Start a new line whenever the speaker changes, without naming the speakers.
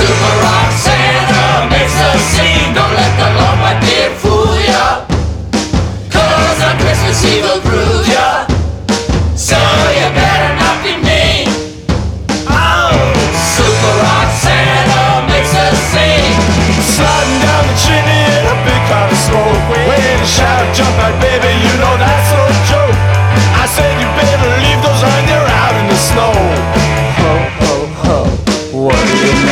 Super Rock Santa makes a scene. Don't let the Lord my dear fool ya, 'cause on Christmas Eve will prove